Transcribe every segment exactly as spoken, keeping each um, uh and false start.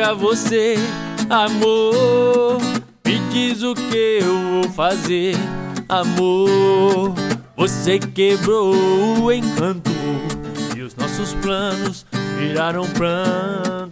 pra você, amor. Me diz o que eu vou fazer, amor. Você quebrou o encanto e os nossos planos viraram pranto.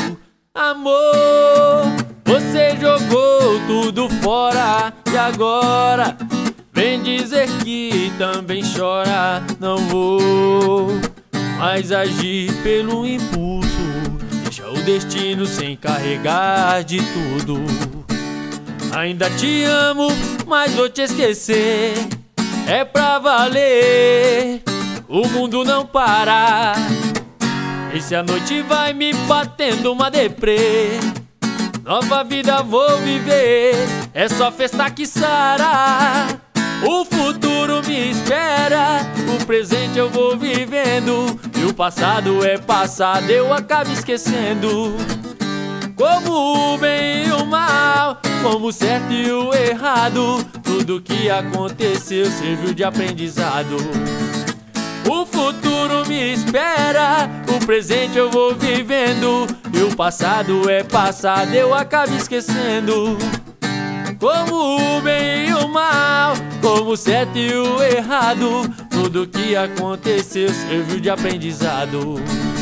Amor, você jogou tudo fora e agora vem dizer que também chora. Não vou mais agir pelo impulso, deixa o destino se encarregar de tudo. Ainda te amo, mas vou te esquecer, é pra valer, o mundo não para. E se a noite vai me batendo uma deprê, nova vida vou viver, é só festa que sara. O futuro me espera, o presente eu vou vivendo, e o passado é passado, eu acabo esquecendo. Como o bem e o mal, como o certo e o errado, tudo que aconteceu serviu de aprendizado. O futuro me espera, o presente eu vou vivendo, e o passado é passado, eu acabo esquecendo. Como o bem e o mal, como o certo e o errado, tudo que aconteceu serviu de aprendizado.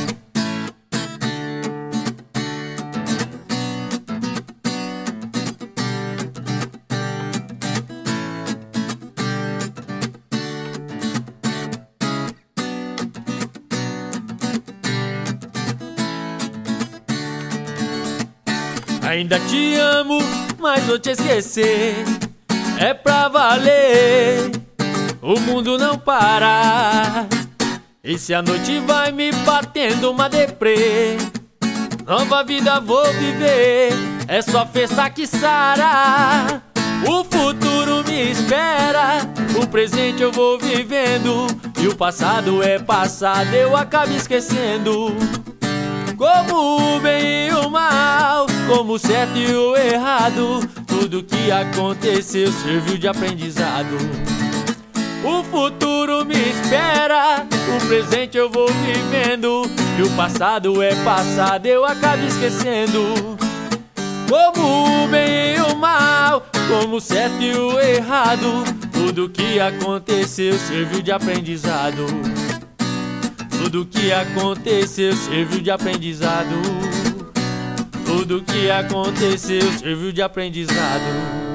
Ainda te amo, mas vou te esquecer, é pra valer, o mundo não para. E se a noite vai me batendo uma deprê, nova vida vou viver, é só festa que sara. O futuro me espera, o presente eu vou vivendo, e o passado é passado, eu acabo esquecendo. Como o bem e o mal, como o certo e o errado, tudo que aconteceu serviu de aprendizado. O futuro me espera, o presente eu vou vivendo, e o passado é passado, eu acabo esquecendo. Como o bem e o mal, como o certo e o errado, tudo que aconteceu serviu de aprendizado. Tudo que aconteceu serviu de aprendizado. Tudo que aconteceu serviu de aprendizado.